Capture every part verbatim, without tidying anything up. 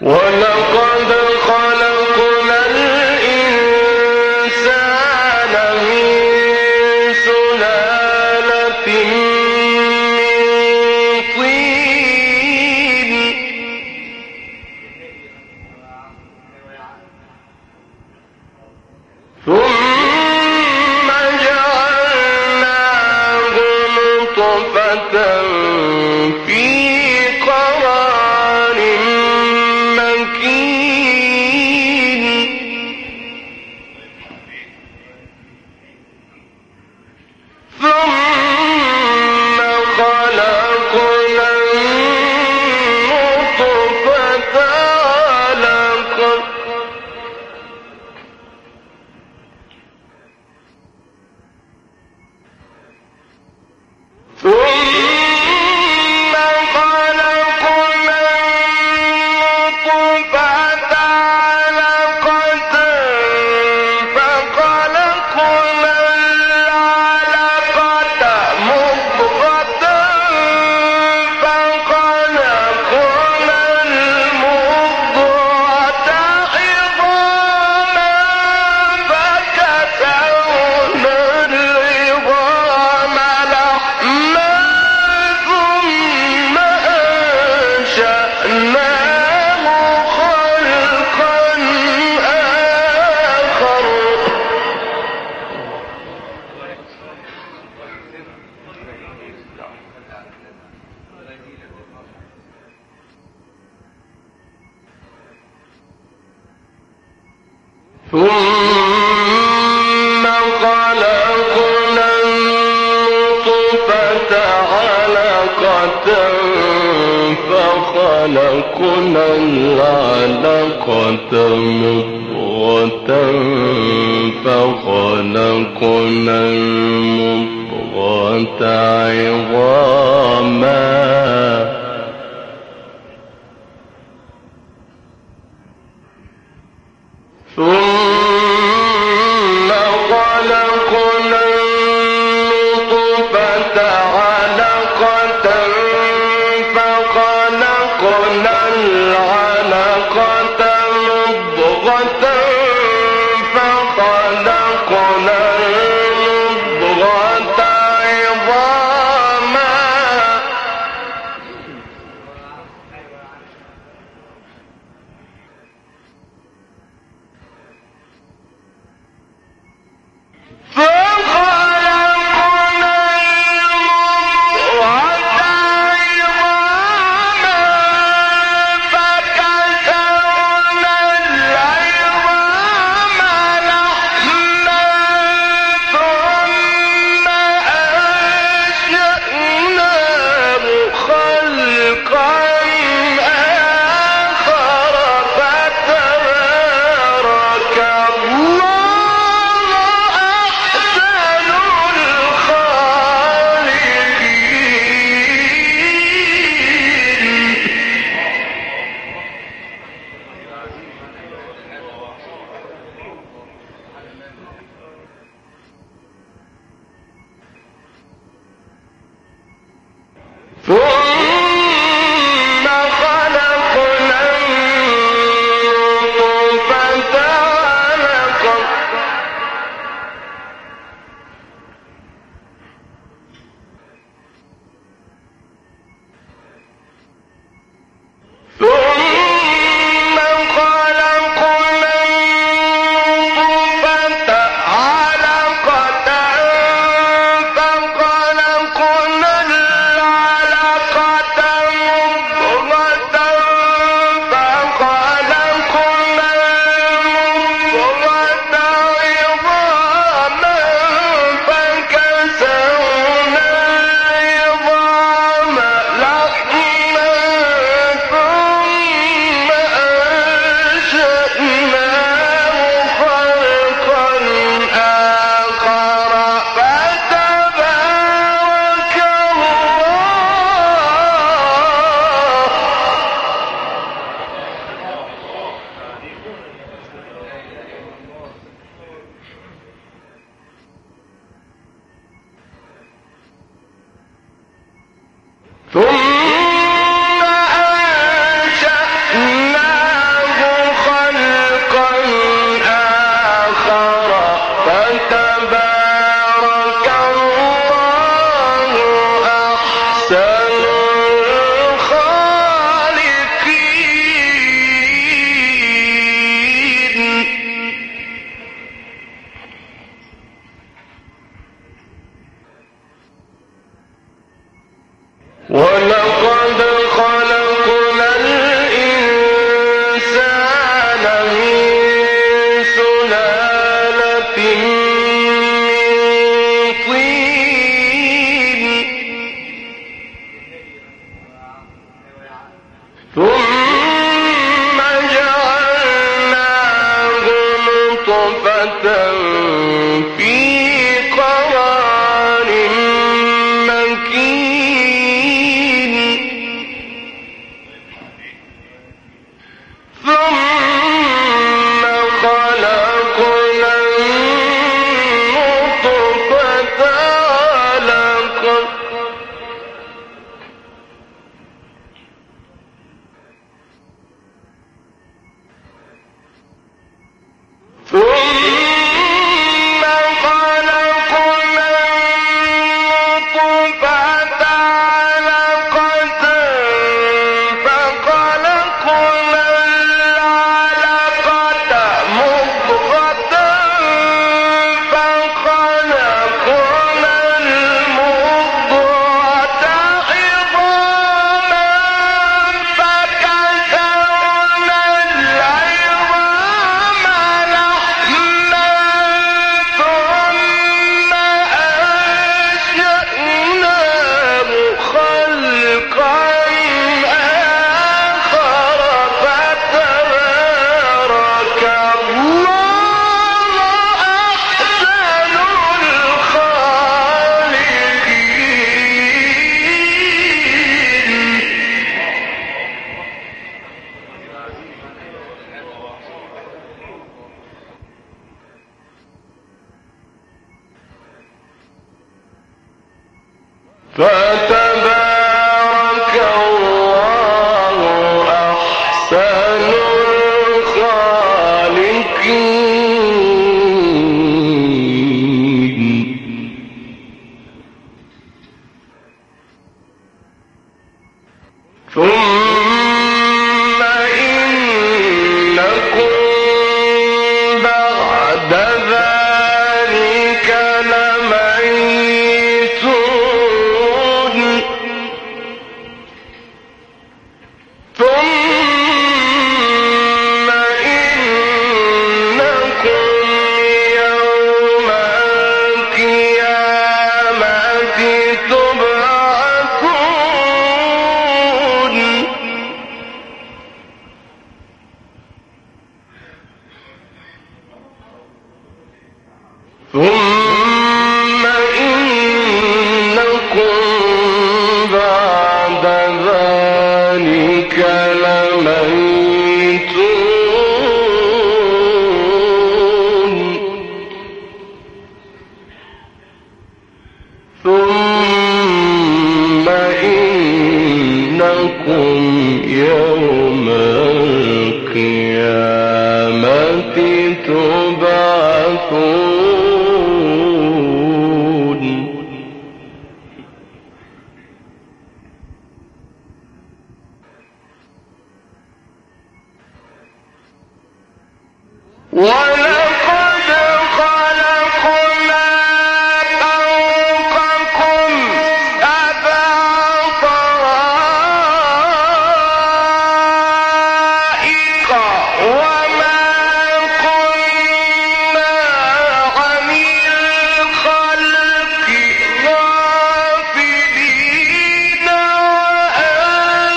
ولقد خلقنا الإنسان من سلالة من طين ثم جعلناه نطفة في قرار مكين ثم خلقنا النطفة علقة ثم خلقنا النطفة علقة فخلقنا العلقة مضغة فخلقنا المضغة عظاما فكسونا العظام لحما ثم أنشأناه خلقا آخر ثم خلقنا النطفة علقة فخلقنا العلقة مضغة فخلقنا المضغة عظاما ثم خلقنا النطفة علقة فخلقنا العلقة مضغة فخلقنا المضغة عظاما فخلقنا ولقد خلقنا الإنسان من سلالة من طين ثم جعلناه نطفة في قرار مكين ثم خلقنا النطفة علقة ثم خلقنا النطفة علقة فخلقنا العلقة مضغة فخلقنا المضغة عظاما فكسونا العظام لحما ثم أنشأناه خلقا آخر فتبارك الله أحسن الخالقين. فتبارك الله أحسن الخالقين. ثم إنكم بعد ذلك لميتون ثم إنكم يوم القيامة تبعثون ثم إنكم بعد ذلك لميتون ثم إنكم يوم القيامة تبعثون. ولقد خلقنا فوقكم سبع طرائق وما كنا عن الخلق غافلين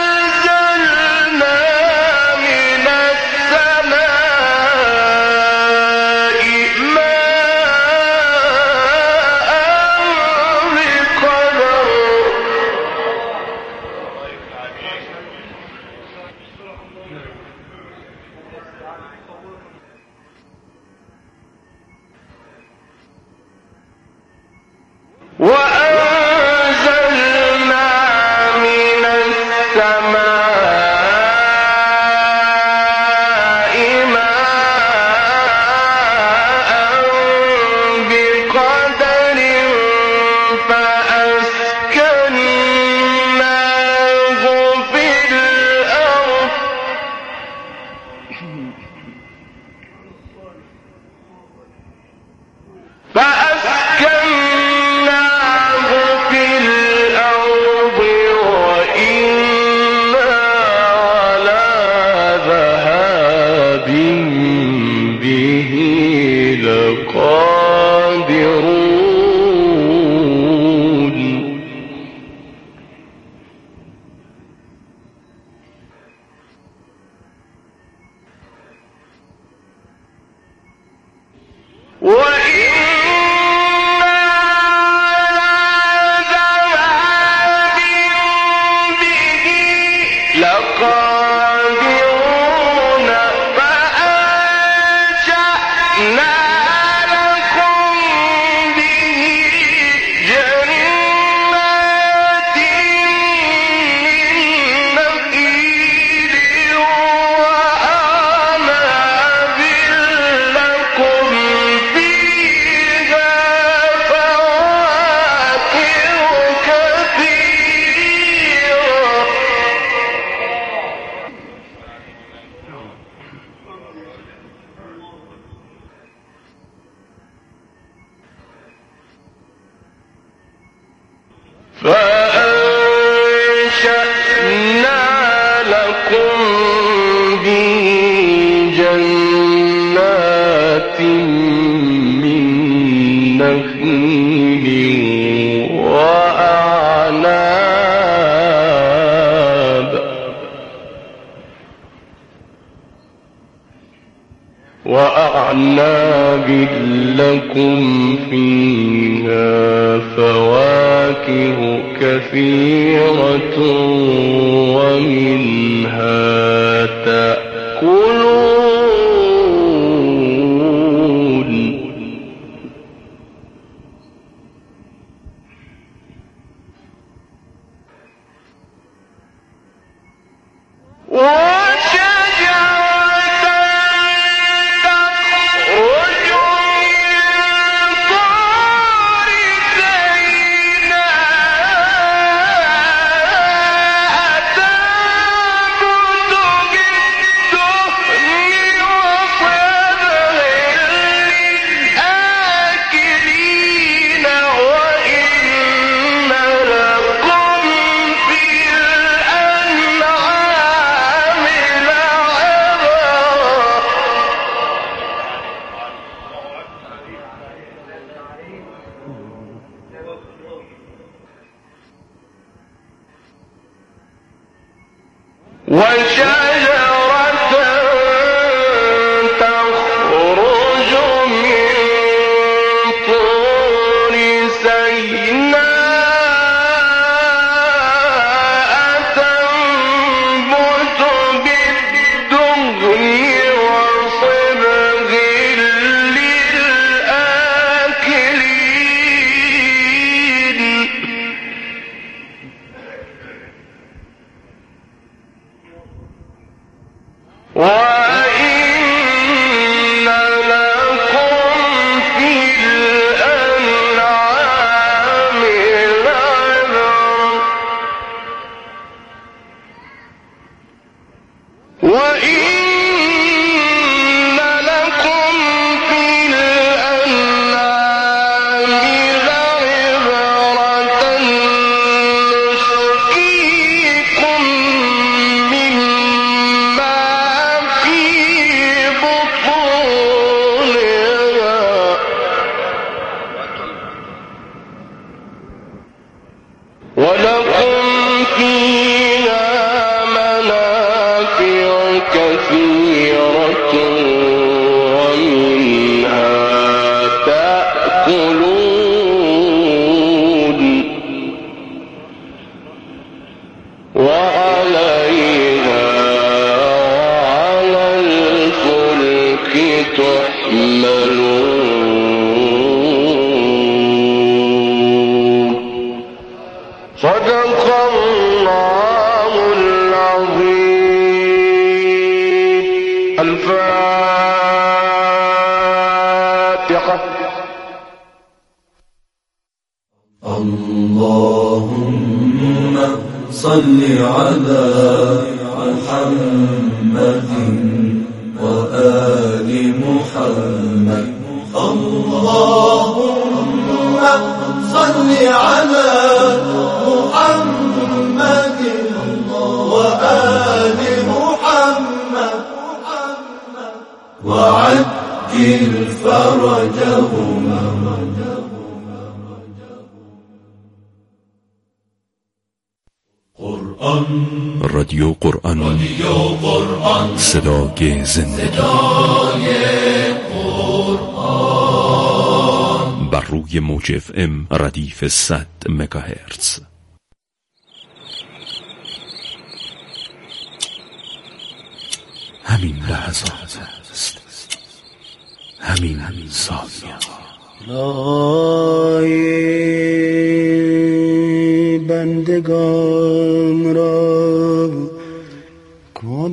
وأنزلنا من السماء فأنشأنا لكم به جنات من نخيل وأعناب وأعناب لكم فيها فواكه كثيرة ومنها تأكلون وشجرة تخرج من طور سيناء تنبت بالدهن وصبغ للآكلين وَإِنَّ لَكُمْ فِي الْأَنْعَامِ لَعِبْرَةً وَإِنَّ لَكُمْ فِي الْأَنْعَامِ لَعِبْرَةً نُسْقِيكُم مِّمَّا ولكم فيها منافع كثيرة ومنها تأكلون وعليها وعلى الفلك تحملون صدق الله العظيم. الفاتحة. اللهم صل على محمد وآل محمد. اللهم صل على محمد وآل محمد وعجل فرجهما. قرآن رادیو قرآن رادیو قرآن صدای زندگی صدای قرآن بر روی موج اف ام ردیف صد مگاهرتز. همین لحظات است، همین ثانیه. لای بندگان را کن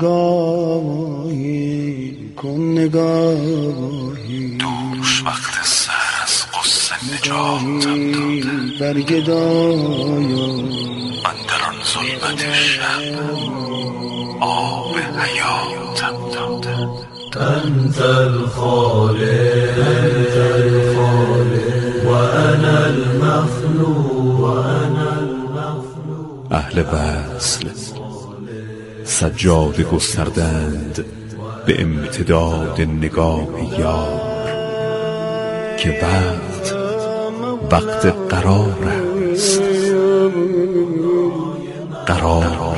نگاهی، کن نگاهی. دوش وقت سر از قصه نجاتم داده، برگدایا اندران ظلمت شب آب حیاتم داده. أنت الخالق وأنا المخلوق وأنا اهل وصل سجاده گستردند به امتداد نگاه یار، که وقت وقت قرار است، قرار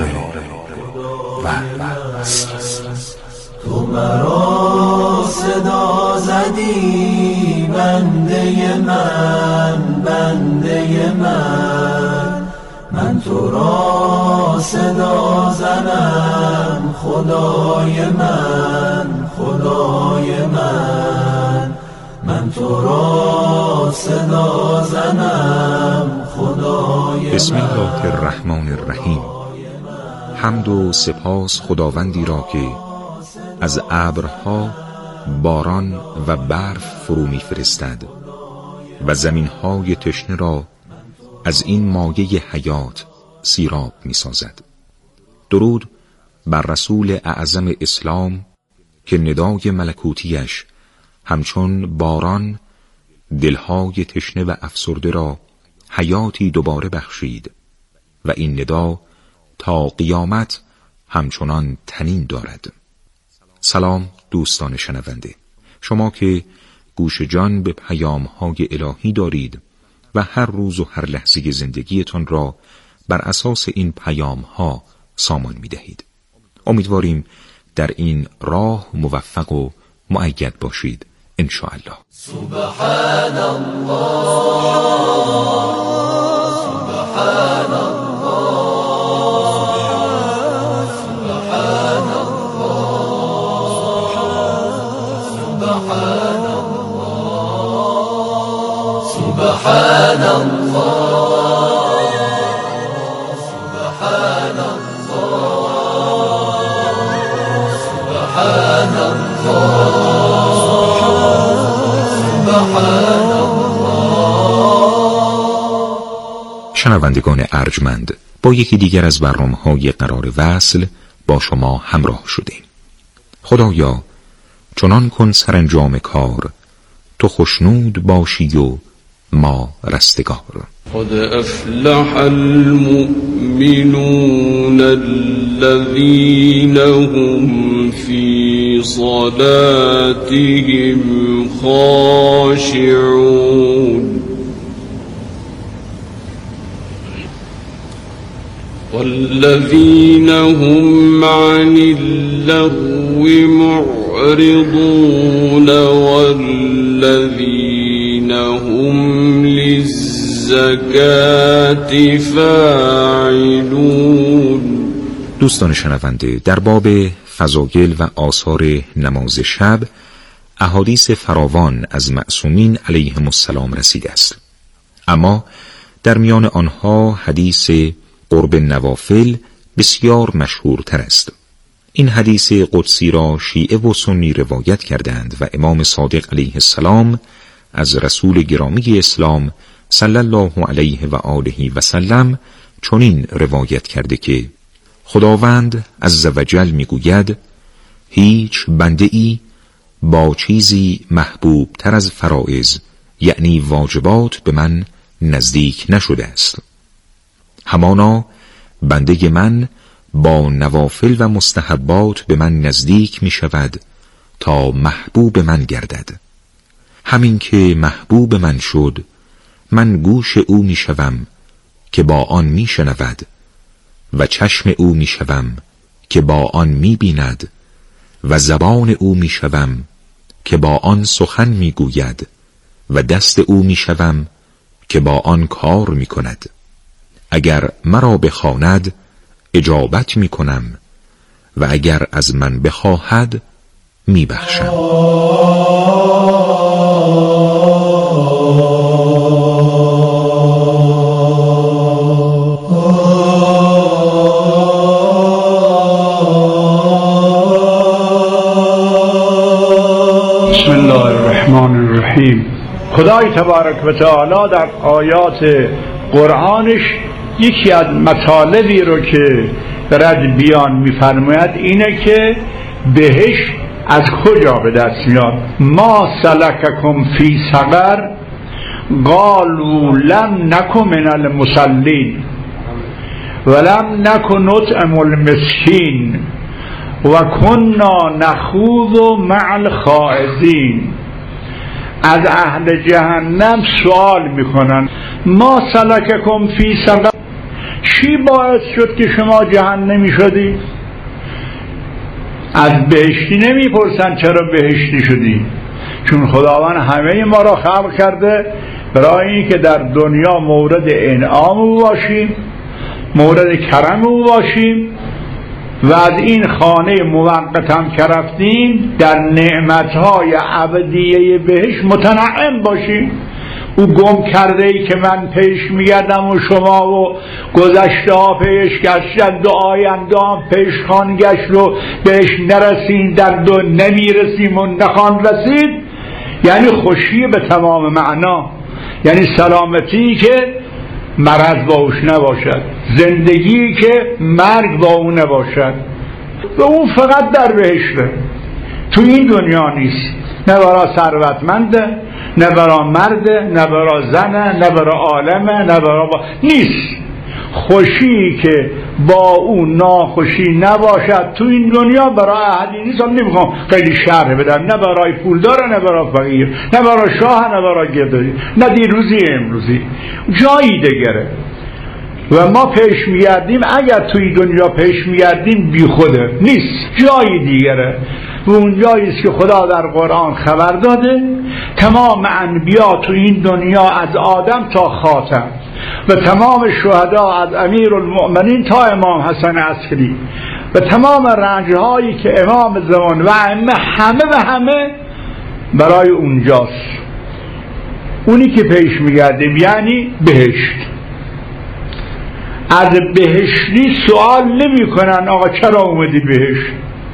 وصل. تو مرا صدا زدی بنده من، بنده من، من تو را صدا زنم خدای من، خدای من، من تو را صدا زنم خدای من. بسم الله الرحمن الرحیم. حمد و سپاس خداوندی را که از ابرها باران و برف فرو می‌فرستد و زمین‌های تشنه را از این مایه حیات سیراب می‌سازد. درود بر رسول اعظم اسلام که ندای ملکوتیش همچون باران دلهای تشنه و افسرده را حیاتی دوباره بخشید و این ندا تا قیامت همچنان تنین دارد. سلام دوستان شنونده، شما که گوش جان به پیام‌های الهی دارید و هر روز و هر لحظه زندگیتان را بر اساس این پیام‌ها سامان می‌دهید. امیدواریم در این راه موفق و مؤید باشید ان شاء الله. سبحان الله، سبحان الله، سبحان الله، سبحان الله، سبحان الله، سبحان الله. شنوندگان ارجمند، با یکی دیگر از برنامه‌های قرار وصل با شما همراه شدیم. خدایا چنان کن سرانجام کار، تو خوشنود باشی و ما رستگار. قد افلح المؤمنون الذين هم في صلاتهم خاشعون والذين هم عن اللغو معرضون والذين هم للزكاة فاعلون. دوستان شنونده، در باب فضایل و آثار نماز شب احادیث فراوان از معصومین علیهم السلام رسیده است، اما در میان آنها حدیث قرب نوافل بسیار مشهورتر است. این حدیث قدسی را شیعه و سنی روایت کردند و امام صادق علیه السلام از رسول گرامی اسلام صلی الله علیه و آله و سلم چنین روایت کرده که خداوند عزوجل میگوید هیچ بنده ای با چیزی محبوب تر از فرائض یعنی واجبات به من نزدیک نشده است. همانا بنده من با نوافل و مستحبات به من نزدیک می شود تا محبوب من گردد. همین که محبوب من شد، من گوش او می شوم که با آن می شنود و چشم او می شوم که با آن می بیند و زبان او می شوم که با آن سخن می گوید و دست او می شوم که با آن کار می کند. اگر مرا بخواند اجابت می کنم و اگر از من بخواهد می بخشم. بسم الله الرحمن الرحیم. خدای تبارک و تعالی در آیات قرآنش یکی از مطالبی رو که برد بیان می‌فرماید اینه که بهش از کجا به دست میاد. ما سلککم فی سقر قالوا لم نکن من المصلین. ولم نکن نطعم المسکین و کنا نخوض مع الخائضین. از اهل جهنم سوال میکنن ما سلککم فی سقر، چی باعث شد که شما جهنمی شدی؟ از بهشتی نمیپرسن چرا بهشتی شدی، چون خداوند همه ما را خلق کرده برای این که در دنیا مورد انعام او باشیم، مورد کرم او باشیم و از این خانه موقت هم که رفتیم در نعمتهای ابدیه بهش متنعم باشیم. او گم کرده ای که من پیش میگردم و شما و گذشته ها پیش گشتند و آینده ها پیش خان گشت و بهش نرسیدند و نمیرسیم و نخوان رسید، یعنی خوشی به تمام معنا، یعنی سلامتی که مرض با اوش نباشد، زندگی که مرگ با او نباشد و اون فقط در بهشته، تو این دنیا نیست. نه برای ثروتمنده، نه برای مرده، نه برای زنه، نه برای عالمه، نه برای با... نیست. خوشی که با اون ناخوشی نباشد تو این دنیا برای احدی نیست. هم نمیخوام خیلی شرح بدم، نه برای پولدار، نه برای فقیر، نه برای شاه، نه برای گدایی، نه دیروزی امروزی، جایی دیگره. و ما پیش میگردیم، اگر توی دنیا پیش میگردیم بی خوده نیست، جایی دیگره. و اون جاییست که خدا در قرآن خبر داده تمام انبیا تو این دنیا از آدم تا خاتم و تمام شهدا از امیر المؤمنین تا امام حسن عسکری و تمام رنجهایی که امام زمان و همه همه و همه برای اونجاست. اونی که پیش میگردیم یعنی بهشت. از بهشتی سوال نمی کنن آقا چرا اومدی بهشت؟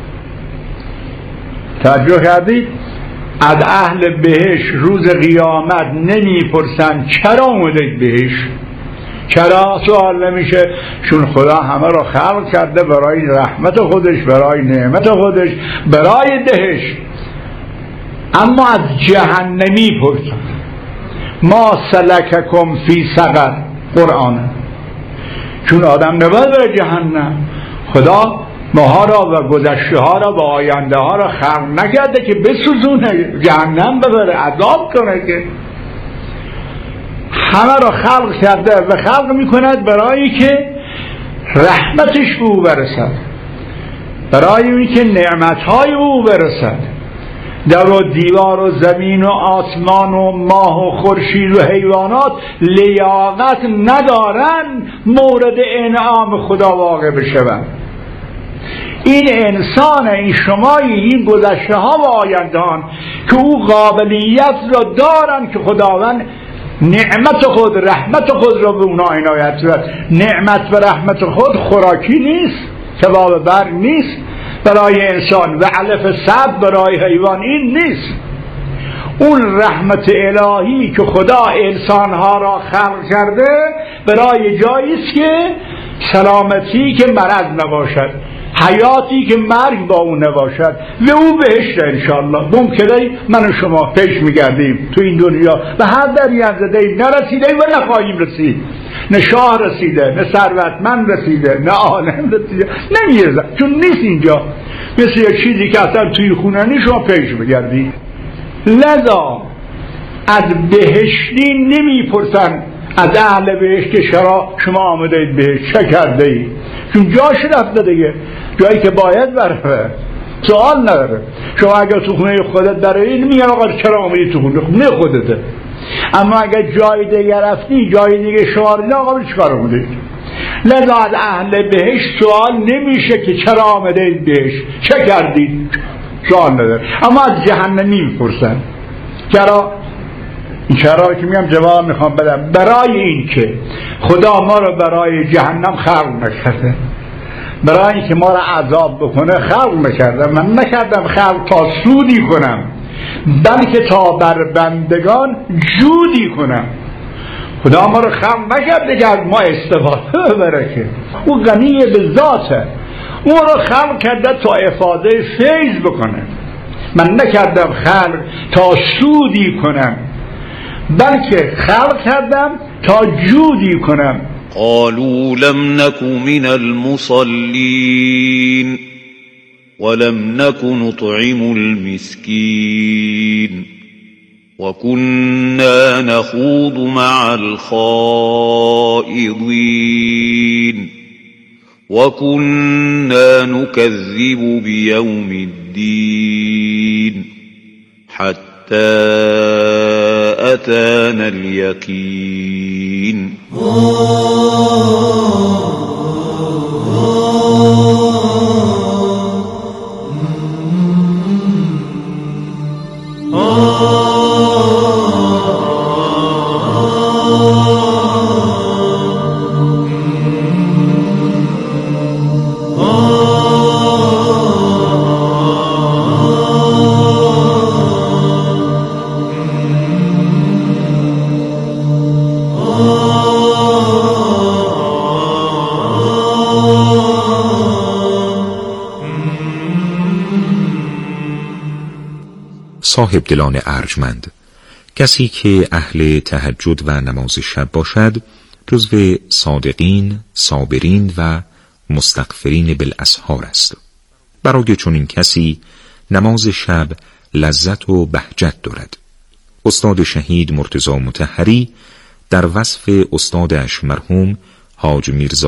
توجه کردید؟ از اهل بهشت روز قیامت نمی پرسن چرا اومدید بهشت. چرا سوال نمیشه؟ چون خدا همه را خلق کرده برای رحمت خودش، برای نعمت خودش، برای دهش. اما از جهنمی پرسن ما سلککم فی سقر، قرآن. چون آدم نباید بره جهنم. خدا ماها را و گذشته ها را و آینده ها را خلق نکرده که بسوزونه، جهنم ببره، عذاب کنه، که همه را خلق کرده و خلق میکند برای که رحمتش به او برسد، برای اون که نعمتهای او برسد. در و دیوار و زمین و آسمان و ماه و خورشید و حیوانات لیاقت ندارن مورد انعام خدا واقع بشوند. این انسان، این شمایی، این گذشته ها و آیندهان که او قابلیت را دارن که خداوند نعمت خود، رحمت خود را به اونا عنایت کرد. نعمت و رحمت خود خوراکی نیست، ثواب بر نیست برای انسان و علف صد برای حیوان، این نیست. اون رحمت الهی که خدا انسانها را خلق کرده برای جاییست که سلامتی که مرض نباشد، حیاتی که مرگ با اون نباشد و او بهشت انشاءالله. ممکنه من و شما پیش میگردیم تو این دنیا و هر دری هم زده نرسیده و نخواهیم رسید. نه شاه رسیده، نه ثروتمند رسیده، نه عالم رسیده، نمیرسه، چون نیست اینجا. مثل یک چیزی که اصلا توی خونه نیست شما پیش بگردید. لذا از بهشتی نمیپرسن از اهل بهشت که چرا شما آمدید بهشت، چه کرده اید؟ چون جاش رفته دیگه، جایی که باید بره، سوال نداره. شما اگر تو خونه خودت برید میگن آقا چرا آمدید تو خونه خونه خودته. اما اگر جای دیگه رفتی، جای دیگه شما رو آقا چیکار آمدید؟ لذا از اهل بهشت سوال نمیشه که چرا آمدید بهشت، چه کردید؟ سوال نداره. اما از جهنمی میپرسن چرا؟ این چرا که میگم جواب میخوام بدم برای این که خدا ما رو برای جهنم خلق نکرده، برای این که ما رو عذاب بکنه خلق نکرده. من نکردم خلق تا سودی کنم، بلکه تا بر بندگان جودی کنم. خدا ما رو خلق نکرده که از ما استفاده ببره، که او غنی به ذاته. او رو خلق کرده تا افاده فیض بکنه. من نکردم خلق تا سودی کنم، بلکه خلق کردم تا جودی کنم. قالوا لم نك من المصلين ولم نك نطعم المسكين وكنا نخوض مع الخائضين وكنا نكذب بيوم الدين حتى أتانا اليقين صاحب دلان ارجمند، کسی که اهل تهجد و نماز شب باشد جزو صادقین، صابرین و مستغفرین بالاسحار است. برای چنین کسی نماز شب لذت و بهجت دارد. استاد شهید مرتضی مطهری در وصف استادش مرحوم حاج میرزا